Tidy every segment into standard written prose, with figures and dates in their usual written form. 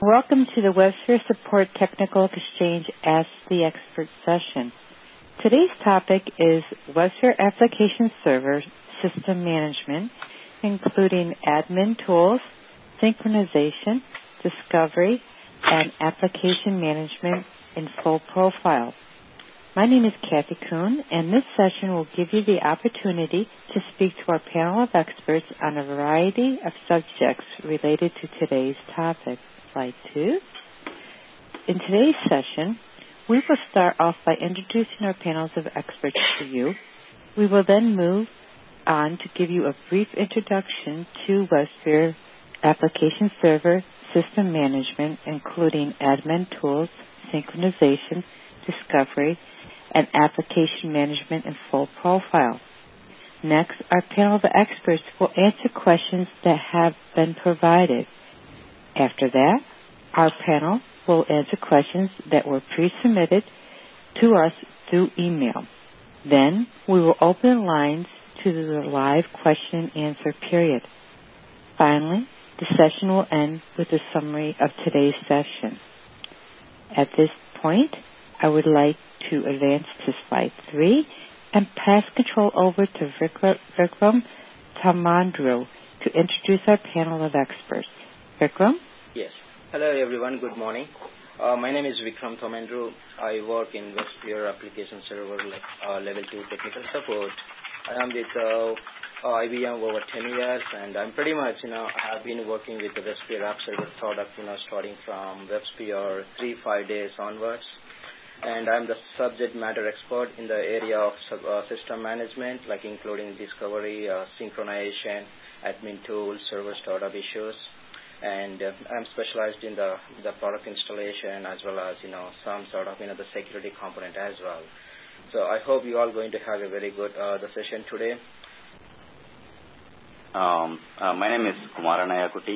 Welcome to the WebSphere Support Technical Exchange Ask the Expert session. Today's topic is WebSphere Application Server System Management, including admin tools, synchronization, discovery, and application management in full profile. My name is Kathy Kuhn, and this session will give you the opportunity to speak to our panel of experts on a variety of subjects related to today's topic. Slide 2. In today's session, we will start off by introducing our panels of experts to you. We will then move on to give you a brief introduction to WebSphere Application Server System Management, including admin tools, synchronization, discovery, and application management in full profile. Next, our panel of experts will answer questions that have been provided. After that, our panel will answer questions that were pre-submitted to us through email. Then, we will open lines to the live question and answer period. Finally, the session will end with a summary of today's session. At this point, I would like to advance to slide 3 and pass control over to Vikram Tamandru to introduce our panel of experts. Vikram? Yes. Hello, everyone. Good morning. My name is Vikram Tamandru. I work in WebSphere Application Server Level 2 Technical Support. I am with IBM over 10 years, and I'm pretty much, I've been working with the WebSphere App Server product, starting from WebSphere 3-5 days onwards. And I'm the subject matter expert in the area of system management, like including discovery, synchronization, admin tools, server startup issues. And I'm specialized in the product installation as well as, some sort of, the security component as well. So I hope you all going to have a very good the session today. My name is Kumara Nayakuti.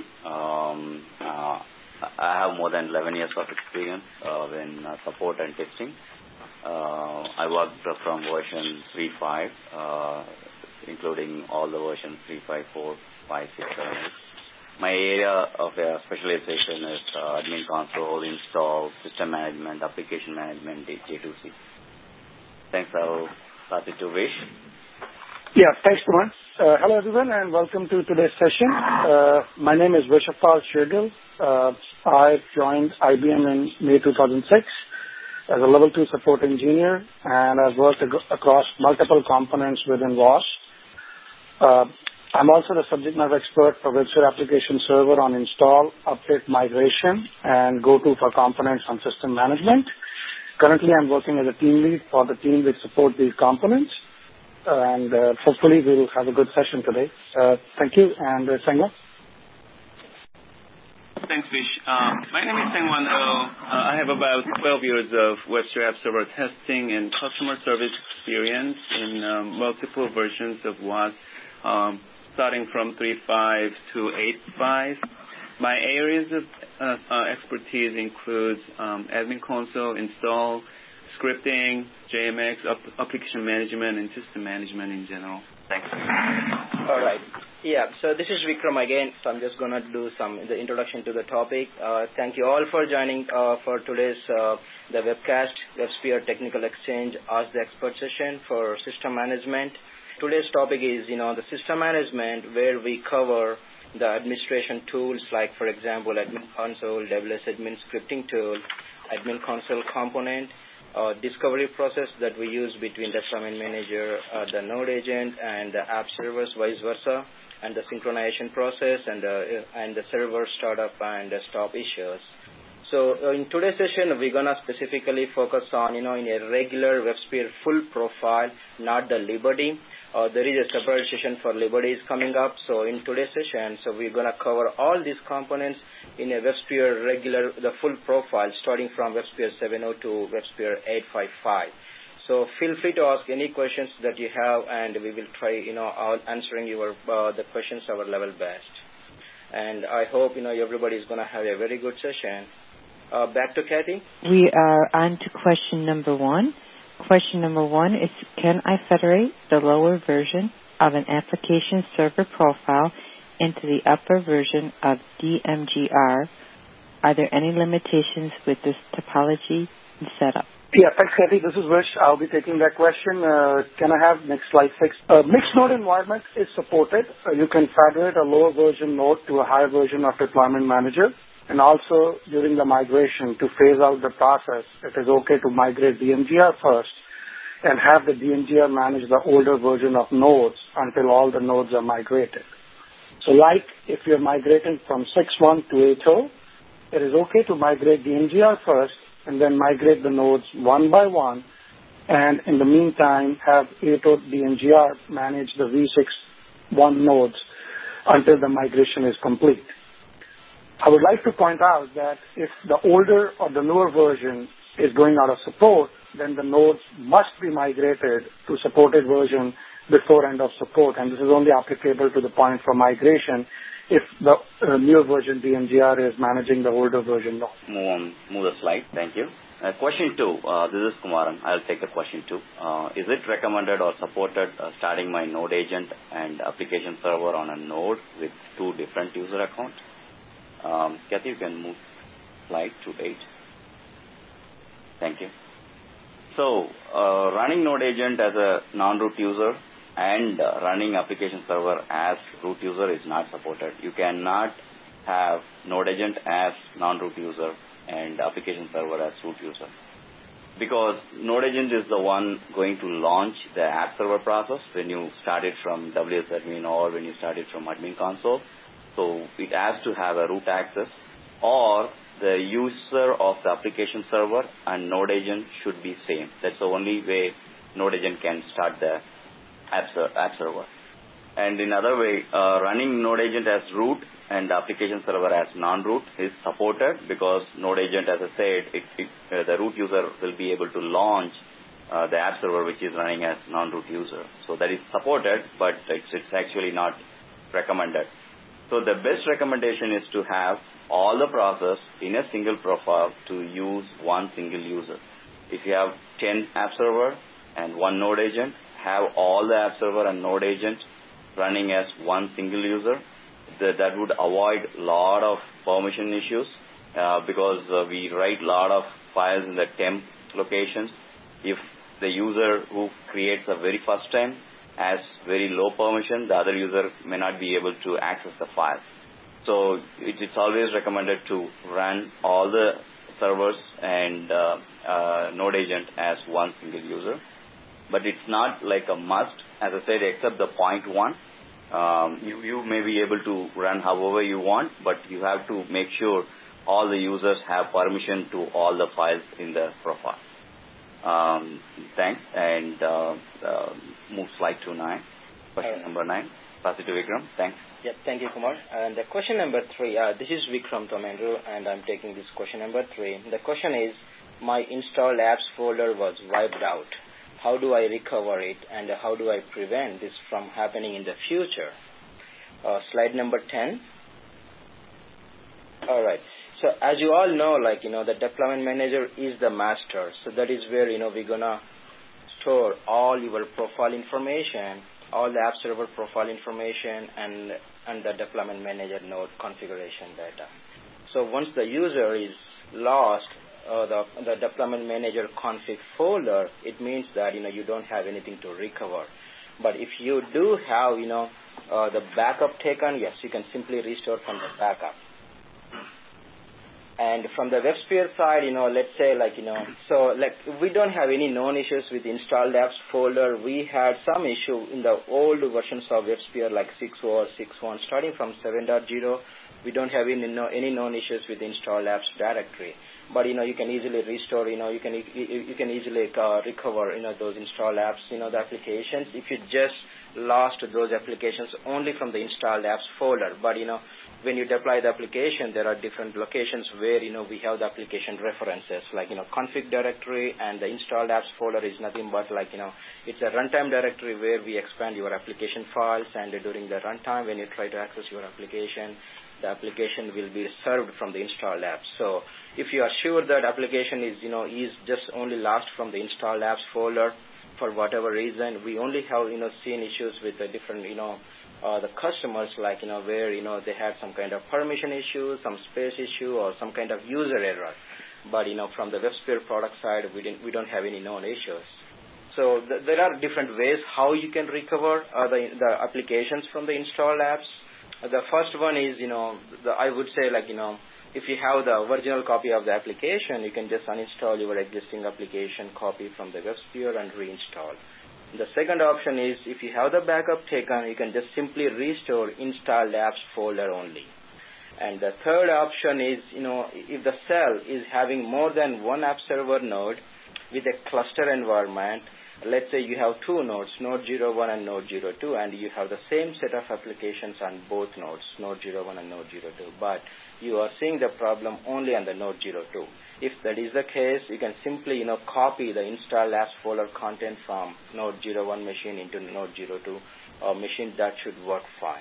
I have more than 11 years of experience in support and testing. I worked from version 3.5, including all the versions 3.5, 4, 5, 6, 7, 8. My area of specialization is admin console, install, system management, application management, J2C. Thanks. I'll pass it to Vish. Yeah, thanks, Kumar. Hello, everyone, and welcome to today's session. My name is Vishapal Shergill. I joined IBM in May 2006 as a level 2 support engineer, and I've worked across multiple components within WAS. I'm also the subject matter expert for WebSphere Application Server on install, update, migration, and go-to for components on system management. Currently, I'm working as a team lead for the team that support these components, and hopefully we will have a good session today. Thank you, and Sengwan. Thanks, Vish. My name is Sengwan Oh. I have about 12 years of WebSphere App Server testing and customer service experience in multiple versions of WAS, starting from 3.5 to 8.5. My areas of expertise include admin console, install, scripting, JMX, application management, and system management in general. Thanks. All right. Yeah, so this is Vikram again. So I'm just going to do the introduction to the topic. Thank you all for joining for today's the webcast, WebSphere Technical Exchange Ask the Expert session for system management. Today's topic is, the system management, where we cover the administration tools like, for example, admin console, WS admin scripting tool, admin console component, discovery process that we use between the domain manager, the node agent, and the app servers, vice versa, and the synchronization process and the server startup and stop issues. So in today's session, we're going to specifically focus on, in a regular WebSphere full profile, not the Liberty. There is a separate session for Liberty coming up. So in today's session, we're going to cover all these components in a WebSphere regular, the full profile, starting from WebSphere 7.0 to WebSphere 8.5.5. So feel free to ask any questions that you have, and we will try, answering the questions our level best. And I hope, everybody is going to have a very good session. Back to Kathy. We are on to question number 1. Question number 1 is, can I federate the lower version of an application server profile into the upper version of DMGR Are there any limitations with this topology and setup? Yeah, thanks, Kathy. This is Vish. I'll be taking that question. Can I have next slide 6? Mixed node environment is supported. You can federate a lower version node to a higher version of deployment manager. And also, during the migration, to phase out the process, it is okay to migrate DMGR first and have the DMGR manage the older version of nodes until all the nodes are migrated. So like if you're migrating from 6.1 to 8.0, it is okay to migrate DMGR first and then migrate the nodes one by one, and in the meantime have 8.0 DMGR manage the V6.1 nodes until the migration is complete. I would like to point out that if the older or the newer version is going out of support, then the nodes must be migrated to supported version before end of support, and this is only applicable to the point for migration if the newer version DMGR is managing the older version node. Move the slide. Thank you. Question 2. This is Kumaran. I'll take the question 2. Is it recommended or supported starting my node agent and application server on a node with 2 different user accounts? Kathy, you can move slide to 8. Thank you. So, running node agent as a non-root user and running application server as root user is not supported. You cannot have node agent as non-root user and application server as root user, because node agent is the one going to launch the app server process when you start it from WS admin or when you start it from admin console. So it has to have a root access, or the user of the application server and node agent should be same. That's the only way node agent can start the app server. And in other way, running node agent as root and application server as non-root is supported, because node agent, as I said, the root user will be able to launch the app server which is running as non-root user. So that is supported, but it's actually not recommended. So the best recommendation is to have all the process in a single profile to use one single user. If you have 10 app server and one node agent, have all the app server and node agent running as one single user. That would avoid a lot of permission issues, because we write a lot of files in the temp locations. If the user who creates the very first time has very low permission, the other user may not be able to access the file. So it's always recommended to run all the servers and node agent as one single user. But it's not like a must, as I said, except the point 1. You may be able to run however you want, but you have to make sure all the users have permission to all the files in the profile. Thanks. And move slide to 9. Question number 9. Pass it to Vikram. Thanks. Yeah, thank you, Kumar. And the question number 3, this is Vikram Tomendru, and I'm taking this question number 3. The question is, my installed apps folder was wiped out. How do I recover it, and how do I prevent this from happening in the future? Slide number 10. All right. So as you all know, the deployment manager is the master. So that is where, we're going to store all your profile information, all the app server profile information, and the deployment manager node configuration data. So once the user is lost, the deployment manager config folder, it means that, you don't have anything to recover. But if you do have, the backup taken, yes, you can simply restore from the backup. And from the WebSphere side, let's say we don't have any known issues with installed apps folder. We had some issue in the old versions of WebSphere like 6.0 or 6.1. Starting from 7.0, we don't have any known issues with installed apps directory. But, you can easily restore, you can easily recover, those installed apps, the applications. If you just lost those applications only from the installed apps folder. But, when you deploy the application, there are different locations where, we have the application references, like, config directory, and the installed apps folder is nothing but it's a runtime directory where we expand your application files, and during the runtime, when you try to access your application, the application will be served from the installed apps. So if you are sure that application is, is just only lost from the installed apps folder for whatever reason, we only have, seen issues with the different, the customers, like, where, they had some kind of permission issue, some space issue, or some kind of user error. But, from the WebSphere product side, we don't have any known issues. So there are different ways how you can recover the applications from the installed apps. The first one is, I would say, like, if you have the original copy of the application, you can just uninstall your existing application copy from the WebSphere and reinstall. The second option is, if you have the backup taken, you can just simply restore installed apps folder only. And the third option is, if the cell is having more than one app server node with a cluster environment, let's say you have two nodes, Node 01 and Node 02, and you have the same set of applications on both nodes, Node 01 and Node 02, but you are seeing the problem only on the Node 02. If that is the case, you can simply, copy the install apps folder content from Node 01 machine into Node 02 machine. That should work fine.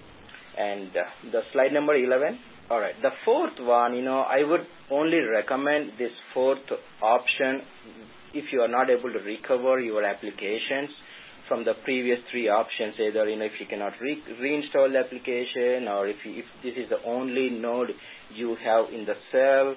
And the slide number 11. All right. The fourth one, I would only recommend this fourth option if you are not able to recover your applications from the previous three options, either, if you cannot reinstall the application, or if this is the only node you have in the cell,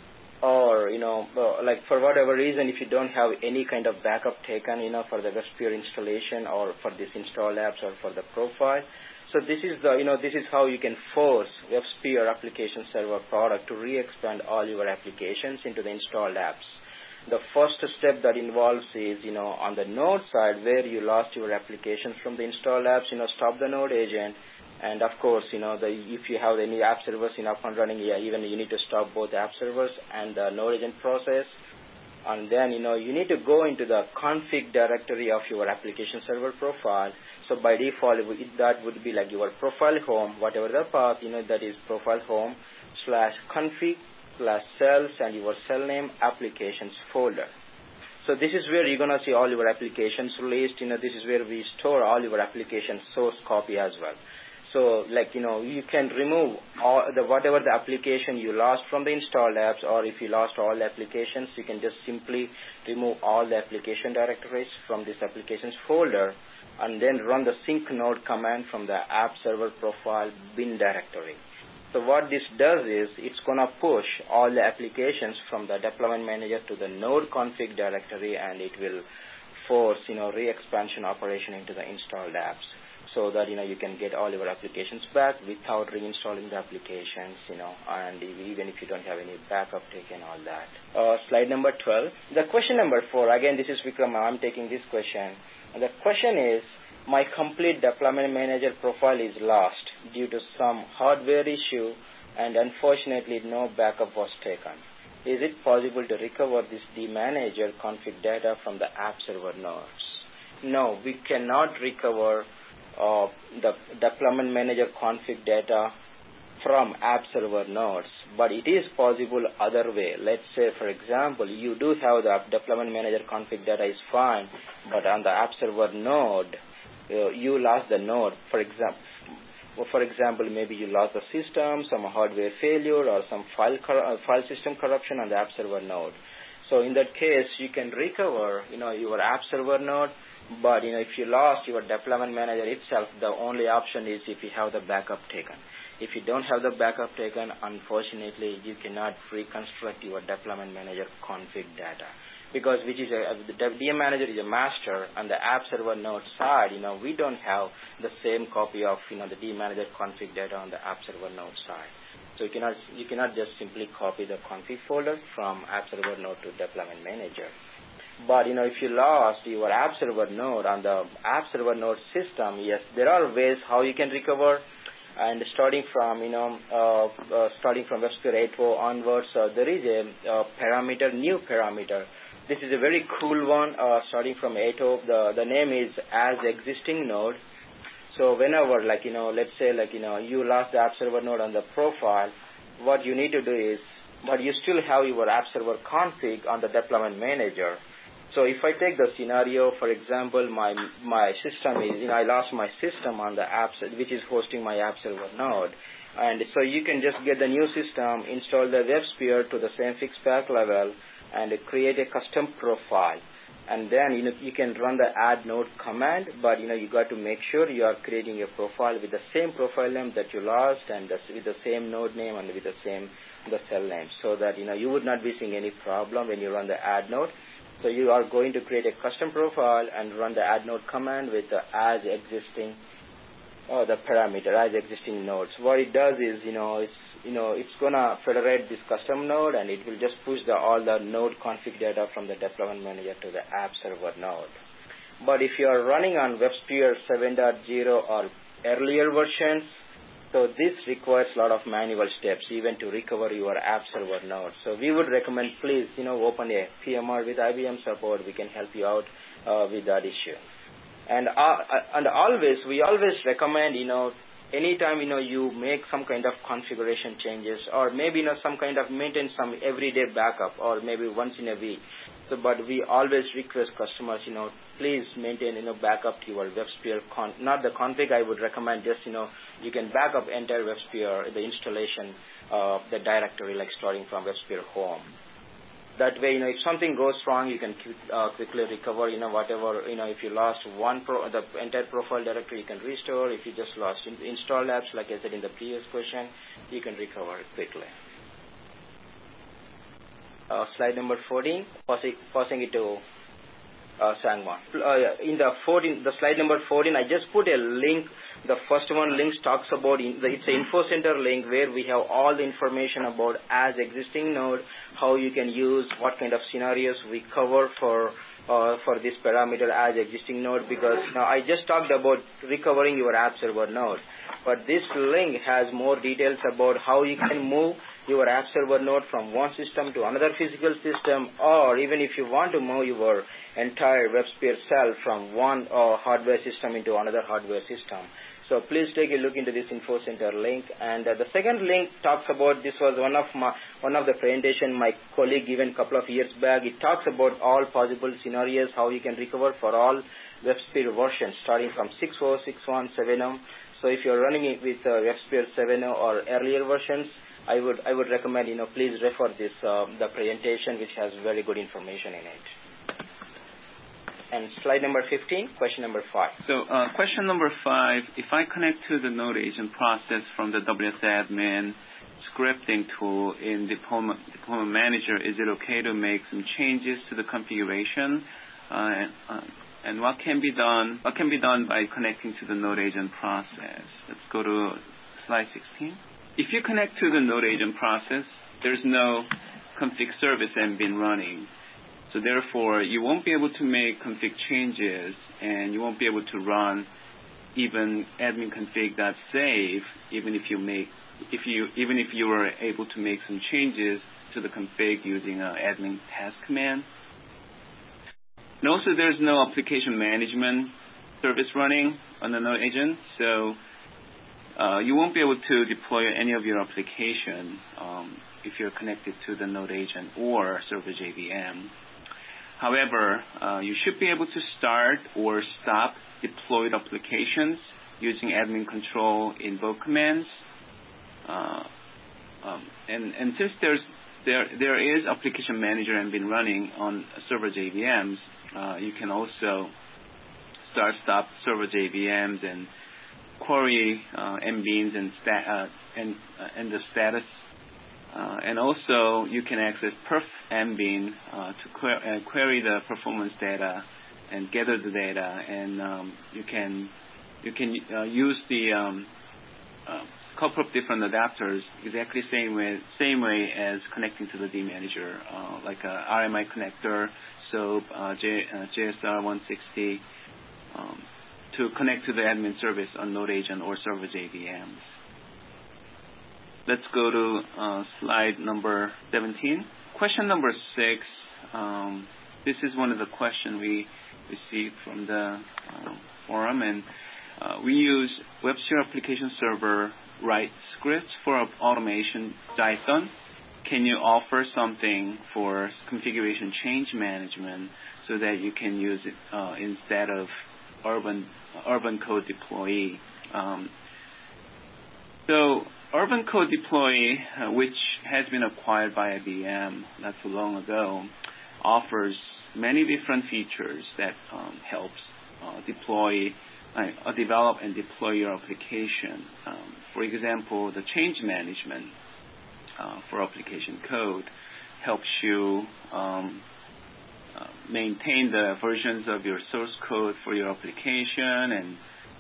or, like for whatever reason, if you don't have any kind of backup taken, for the WebSphere installation or for this install apps or for the profile. So this is this is how you can force WebSphere application server product to re-expand all your applications into the installed apps. The first step that involves is, on the node side where you lost your applications from the installed apps, stop the node agent. And of course, if you have any app servers up and running, even you need to stop both app servers and the node agent process. And then, you need to go into the config directory of your application server profile. So by default, that would be like your profile home, whatever the path, that is profile home /config/cells and your cell name applications folder. So this is where you're going to see all your applications released. This is where we store all your application source copy as well. So, like, you can remove whatever the application you lost from the installed apps, or if you lost all the applications, you can just simply remove all the application directories from this applications folder and then run the sync node command from the app server profile bin directory. So what this does is, it's going to push all the applications from the deployment manager to the node config directory, and it will force, re-expansion operation into the installed apps, so that, you can get all your applications back without reinstalling the applications, and even if you don't have any backup taken, all that. Slide number 12. The question number 4, again, this is Vikram, I'm taking this question. The question is, my complete deployment manager profile is lost due to some hardware issue, and unfortunately no backup was taken. Is it possible to recover this dmanager config data from the app server nodes? No, we cannot recover the deployment manager config data from app server nodes, but it is possible other way. Let's say, for example, you do have the deployment manager config data is fine, but on the app server node, you lost the node. For example, maybe you lost the system, some hardware failure, or some file system corruption on the app server node. So in that case, you can recover, your app server node, but, if you lost your deployment manager itself, the only option is if you have the backup taken. If you don't have the backup taken, unfortunately, you cannot reconstruct your deployment manager config data. Because the DM manager is a master, and the app server node side, we don't have the same copy of, the DM manager config data on the app server node side. So you cannot just simply copy the config folder from app server node to deployment manager. But, if you lost your app server node on the app server node system, yes, there are ways how you can recover. And starting from WebSphere 8.0 onwards, there is a new parameter. This is a very cool one, starting from 8.0. The name is as existing node. So whenever, let's say, you lost the app server node on the profile, what you need to do is, but you still have your app server config on the deployment manager. So if I take the scenario, for example, my system is, I lost my system on the apps, which is hosting my app server node. And so you can just get the new system, install the WebSphere to the same fixed path level, and create a custom profile. and then you can run the add node command, but you got to make sure you are creating a profile with the same profile name that you lost, and with the same node name and with the cell name, so that you would not be seeing any problem when you run the add node. So you are going to create a custom profile and run the add node command with the as existing the parameter as existing nodes. What it does is it's gonna federate this custom node, and it will just push all the node config data from the deployment manager to the app server node. But if you are running on WebSphere 7.0 or earlier versions, so this requires a lot of manual steps even to recover your app server node. So we would recommend, please open a PMR with IBM support. We can help you out with that issue. And we always recommend, anytime, you make some kind of configuration changes, or maybe, some kind of maintain some everyday backup, or maybe once in a week. So, but we always request customers, please maintain, backup to your WebSphere, not the config. I would recommend just, you can back up entire WebSphere, the installation, the directory, like starting from WebSphere home. That way, if something goes wrong, you can quickly recover, whatever, if you lost the entire profile directory, you can restore. If you just lost install apps, like I said in the previous question, you can recover it quickly. Slide number 14, passing it to Sangwan. In the slide number 14, I just put a link. The first one links talks about it's an info center link where we have all the information about as existing node, how you can use, what kind of scenarios we cover for this parameter as existing node, because now I just talked about recovering your app server node, but this link has more details about how you can move your app server node from one system to another physical system, or even if you want to move your entire WebSphere cell from one hardware system into another hardware system. So please take a look into this info center link. And the second link talks about, this was one of the presentation my colleague given a couple of years back. It talks about all possible scenarios, how you can recover for all WebSphere versions, starting from 6.0, 6.1, 7.0. So if you're running it with WebSphere 7.0 or earlier versions, I would recommend, please refer this, the presentation, which has very good information in it. And slide number 15, question number 5. So question number 5, if I connect to the node agent process from the WSAdmin scripting tool in Deployment Manager, is it okay to make some changes to the configuration? And what can be done by connecting to the node agent process? Let's go to slide 16. If you connect to the node agent process, there's no config service admin running. So therefore, you won't be able to make config changes, and you won't be able to run even admin config.save, even if you were able to make some changes to the config using an admin task command. And also, there's no application management service running on the node agent, so you won't be able to deploy any of your application if you're connected to the node agent or server JVM. However, you should be able to start or stop deployed applications using admin control in both commands. And since there is application manager and been running on server JVMs, you can also stop server JVMs and query MBeans and the status. And also, you can access perf MBean to query the performance data and gather the data, and you can use the couple of different adapters exactly same way as connecting to the vManager, like a RMI connector, SOAP, JSR 160, to connect to the admin service on Node Agent or server JVMs. Let's go to slide number 17. Question number 6. This is one of the questions we received from the forum, and we use WebSphere Application Server write scripts for automation Python. Can you offer something for configuration change management so that you can use it instead of Urban Code Deploy? So Urban Code Deploy, which has been acquired by IBM not too long ago, offers many different features that helps develop and deploy your application. For example, the change management for application code helps you maintain the versions of your source code for your application and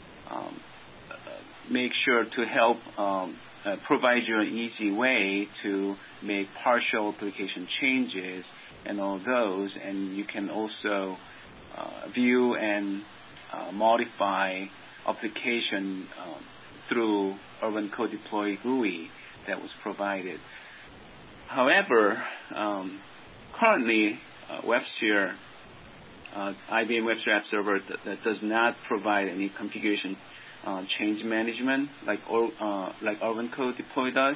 make sure to help provide you an easy way to make partial application changes and all those. And you can also view and modify application through Urban Code Deploy GUI that was provided. However, currently WebSphere, IBM WebSphere App Server that does not provide any configuration change management like Urban Code Deploy does.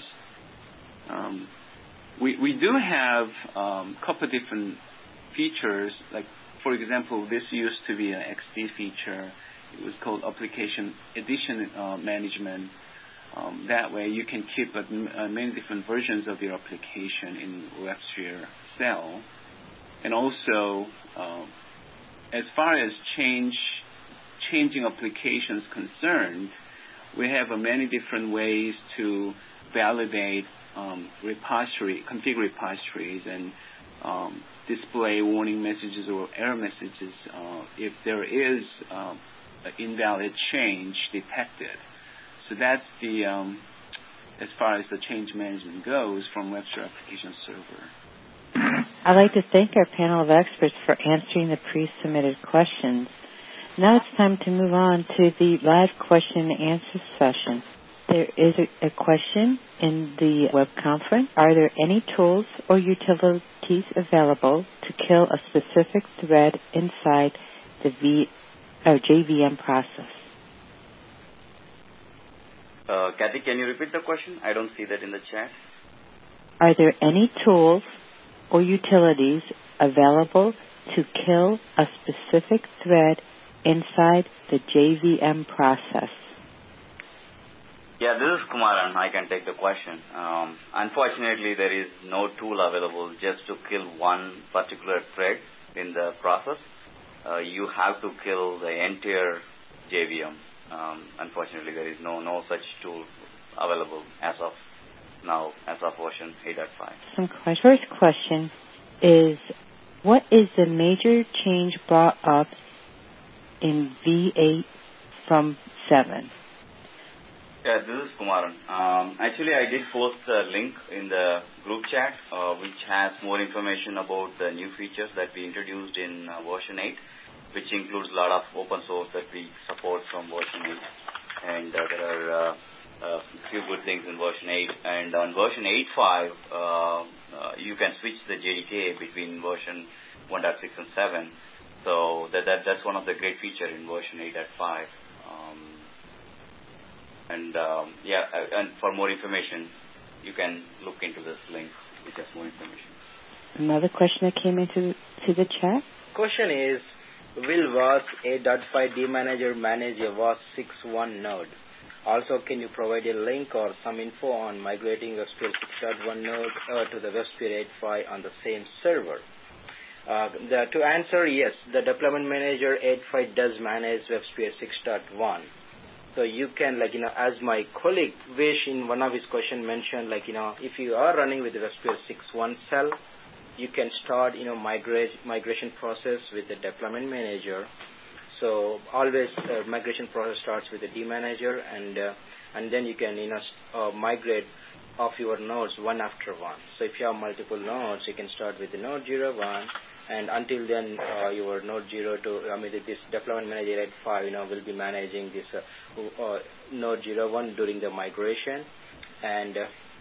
We do have a couple different features. Like, for example, this used to be an XD feature. It was called Application Edition Management. That way you can keep many different versions of your application in WebSphere cell. And also, as far as changing applications concerned, we have many different ways to validate configure repositories and display warning messages or error messages if there is an invalid change detected. So that's the as far as the change management goes from WebSphere Application Server. I'd like to thank our panel of experts for answering the pre-submitted questions. Now it's time to move on to the live question and answer session. There is a question in the web conference. Are there any tools or utilities available to kill a specific thread inside the JVM process? Kathy, can you repeat the question? I don't see that in the chat. Are there any tools or utilities available to kill a specific thread inside the JVM process? Yeah, this is Kumaran. I can take the question. Unfortunately, there is no tool available just to kill one particular thread in the process. You have to kill the entire JVM. Unfortunately, there is no such tool available as of now, as of version 8.5. First question is, what is the major change brought up in V8 from 7? Yeah, this is Kumaran. Actually, I did post a link in the group chat, which has more information about the new features that we introduced in version 8, which includes a lot of open source that we support from version 8. And there are a few good things in version 8. And on version 8.5, you can switch the JDK between version 1.6 and 7. So that's one of the great features in version 8.5. And for more information, you can look into this link, which has more information. Another question that came into the chat. Question is, will WAS 8.5 DManager manage a WAS 6.1 node? Also, can you provide a link or some info on migrating WebSphere 6.1 node to the WebSphere 8.5 on the same server? To answer, yes, the Deployment Manager 8.5 does manage WebSphere 6.1. So you can, as my colleague Vish in one of his questions mentioned, if you are running with the WebSphere 6.1 cell, you can start, migration process with the Deployment Manager. So always migration process starts with the DManager, and then you can, migrate of your nodes one after one. So if you have multiple nodes, you can start with the node 0.1, and until then, your node 0 to, this Deployment Manager 8.5, will be managing this node 0.1 during the migration, and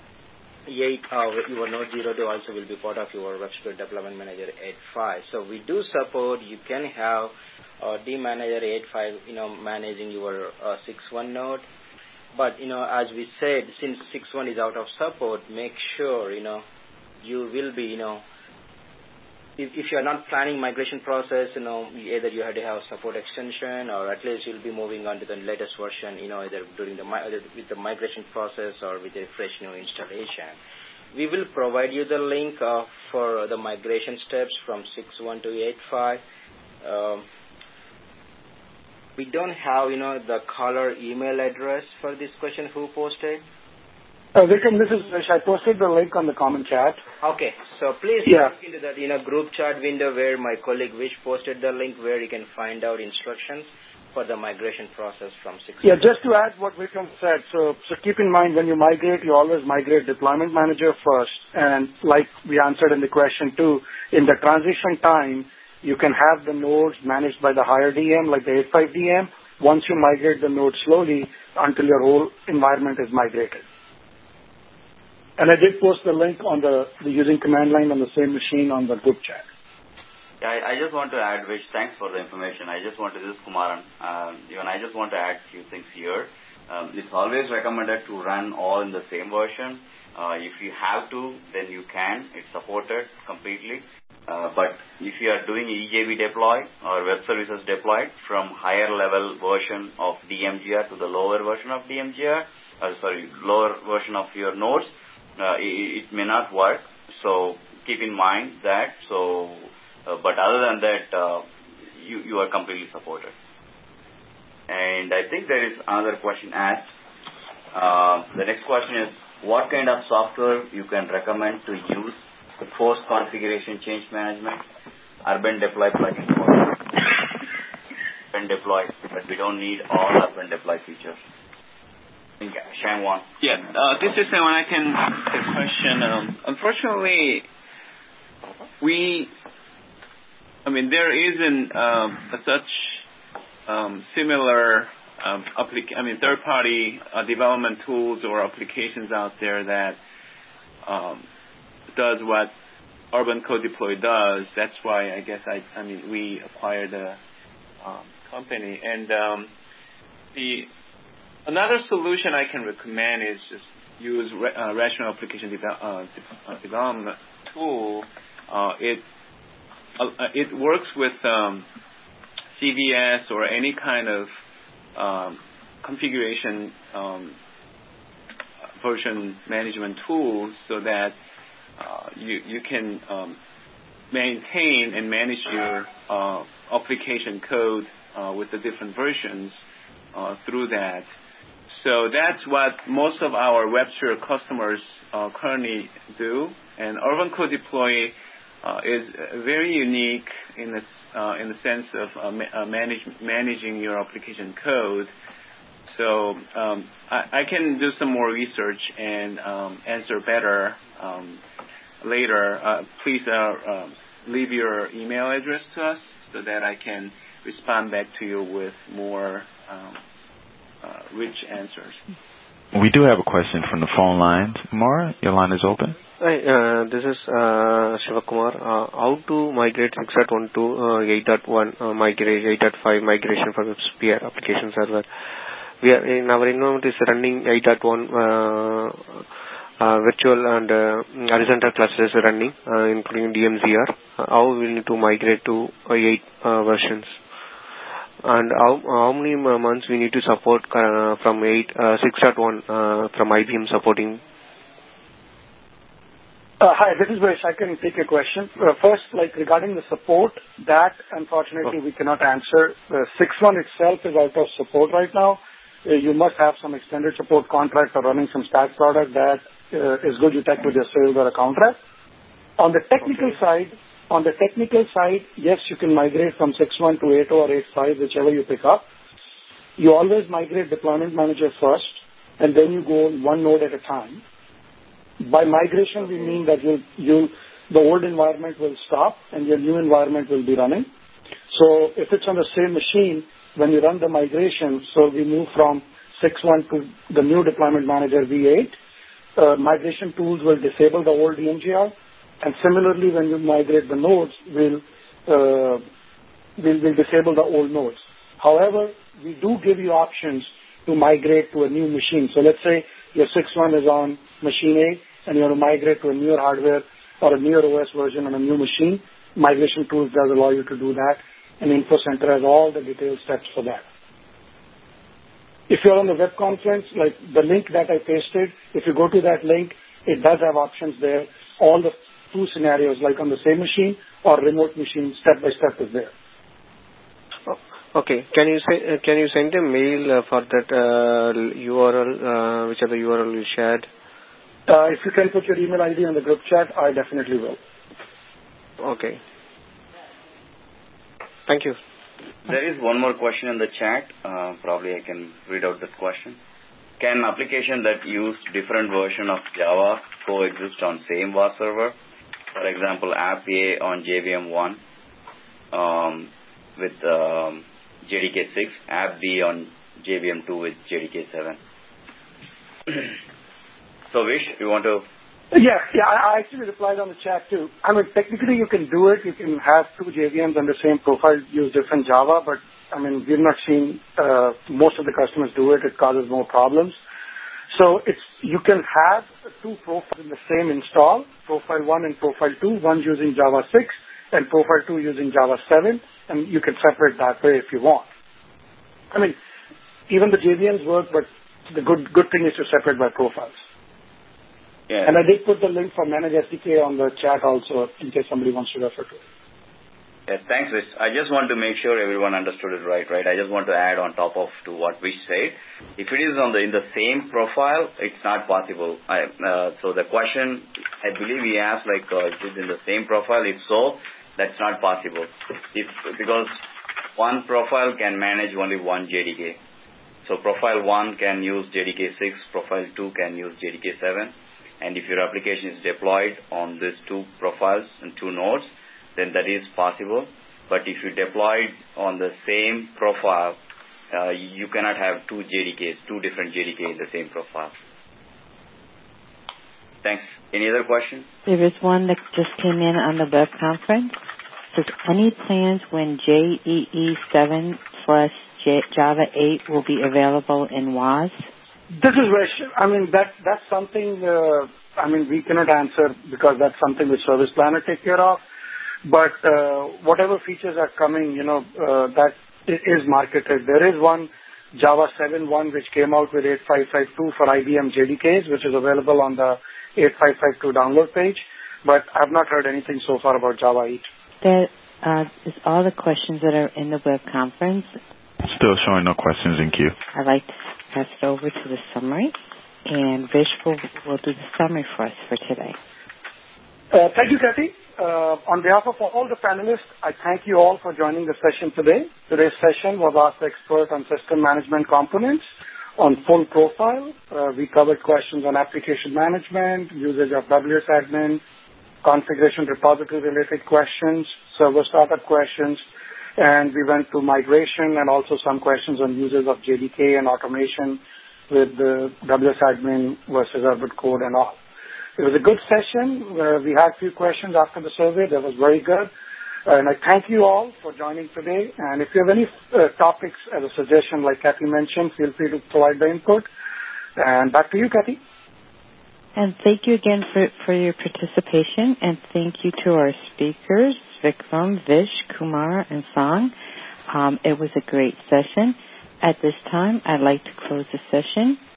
your node 0.2 also will be part of your WebSphere Deployment Manager 8.5. So we do support, you can have DManager 8.5, managing your 6.1 node. But, as we said, since 6.1 is out of support, make sure, you will be, if you are not planning migration process, either you have to have support extension, or at least you'll be moving on to the latest version, either during with the migration process or with a fresh new installation. we will provide you the link for the migration steps from 6.1 to 8.5. We don't have, the caller email address for this question. Who posted? Vikram, this is Vish. I posted the link on the common chat. Okay, so please look into that, group chat window where my colleague Vish posted the link where you can find out instructions for the migration process from 6. Yeah, just to add what Vikram said, so keep in mind when you migrate, you always migrate deployment manager first. And like we answered in the question too, in the transition time, you can have the nodes managed by the higher DM, like the 8.5 DM, once you migrate the node slowly until your whole environment is migrated. And I did post the link on the using command line on the same machine on the group chat. Yeah, I just want to add, Vish, thanks for the information. This is Kumaran. Even I just want to add a few things here. It's always recommended to run all in the same version. If you have to, then you can. It's supported completely. But if you are doing EJB deploy or web services deployed from higher level version of DMGR to the lower version of lower version of your nodes, it may not work. So keep in mind that. But other than that, you are completely supported. And I think there is another question asked. The next question is, what kind of software you can recommend to use post configuration change management, urban deploy plugin for urban deploy, but we don't need all urban deploy features. Shangwan. Yeah, this is when I can ask the question. Unfortunately, there isn't such similar third-party development tools or applications out there that does what Urban Code Deploy does. That's why I guess we acquired the company. And another solution I can recommend is just use Rational Application Development Tool. It works with CVS or any kind of configuration version management tool, so that you can maintain and manage your application code with the different versions through that. So that's what most of our WebSphere customers currently do. And Urban Code Deploy is very unique in the sense of managing your application code. So I can do some more research and answer better later. Please leave your email address to us so that I can respond back to you with more rich answers. We do have a question from the phone lines. Mara, your line is open. Hi, this is Shivakumar. How to migrate 6.1 to 8.1 8.5 migration for WebSphere application server? We are in our environment is running 8.1 virtual and horizontal clusters running, including DMZR. How we need to migrate to 8 versions? And how many months we need to support from 6.1 from IBM supporting? Hi, this is Vish. I can take your question. First, regarding the support, that unfortunately we cannot answer. 6.1 itself is out of support right now. You must have some extended support contract or running some stack product. That is good. You check with your sales or a contract. On the technical side, yes, you can migrate from 6.1 to 8.0 or 8.5, whichever you pick up. You always migrate deployment manager first, and then you go one node at a time. By migration, we mean that the old environment will stop and your new environment will be running. So if it's on the same machine, when you run the migration, so we move from 6.1 to the new deployment manager V8, migration tools will disable the old DMGR. And similarly, when you migrate the nodes, we'll disable the old nodes. However, we do give you options to migrate to a new machine. So let's say your 6.1 is on machine A and you want to migrate to a newer hardware or a newer OS version on a new machine. Migration tools does allow you to do that, and InfoCenter has all the detailed steps for that. If you're on the web conference, like the link that I pasted, if you go to that link, it does have options there. All the 2 scenarios, like on the same machine or remote machine, step by step is there. Okay. Can you send a mail for that URL, whichever URL you shared? If you can put your email ID on the group chat, I definitely will. Okay. Thank you. There is one more question in the chat. Probably I can read out that question. Can application that use different version of Java coexist on same WAS server? For example, app A on JVM 1 with JDK 6, app B on JVM 2 with JDK 7. So, Vish, you want to? Yeah, I actually replied on the chat too. I mean, technically you can do it. You can have 2 JVMs on the same profile, use different Java, but I mean, we've not seen most of the customers do it. It causes more problems. So you can have 2 profiles in the same install, profile 1 and profile 2, one using Java 6 and profile 2 using Java 7, and you can separate that way if you want. I mean, even the JVMs work, but the good thing is to separate by profiles. Yeah. And I did put the link for Manage SDK on the chat also, in case somebody wants to refer to it. Yeah, thanks, Vish. I just want to make sure everyone understood it right? I just want to add on top of to what Vish said. If it is in the same profile, it's not possible. So the question, I believe he asked, is it in the same profile? If so, that's not possible. Because one profile can manage only one JDK. So profile 1 can use JDK 6, profile 2 can use JDK 7. And if your application is deployed on these 2 profiles and 2 nodes, then that is possible. But if you deploy on the same profile, you cannot have 2 JDKs, 2 different JDKs in the same profile. Thanks. Any other questions? There is one that just came in on the web conference. Says, any plans when JEE 7/Java 8 will be available in WAS? This is Vish. I mean, that's something, we cannot answer because that's something which Service Planner take care of. But whatever features are coming, that is marketed. There is one Java 7.1 which came out with 8552 for IBM JDKs, which is available on the 8552 download page. But I've not heard anything so far about Java 8. That is all the questions that are in the web conference. Still showing no questions in queue. I'd like to pass it over to the summary, and Vish will do the summary for us for today. Thank you, Kathy. On behalf of all the panelists, I thank you all for joining the session today. Today's session was Ask the Expert on System Management Components on full profile. We covered questions on application management, usage of WS admin, configuration repository related questions, server startup questions, and we went to migration and also some questions on uses of JDK and automation with the WS admin versus Urban Code and all. It was a good session. We had a few questions after the survey. That was very good. And I thank you all for joining today. And if you have any topics as a suggestion, like Kathy mentioned, feel free to provide the input. And back to you, Kathy. And thank you again for your participation. And thank you to our speakers, Vikram, Vish, Kumar, and Sang. It was a great session. At this time, I'd like to close the session.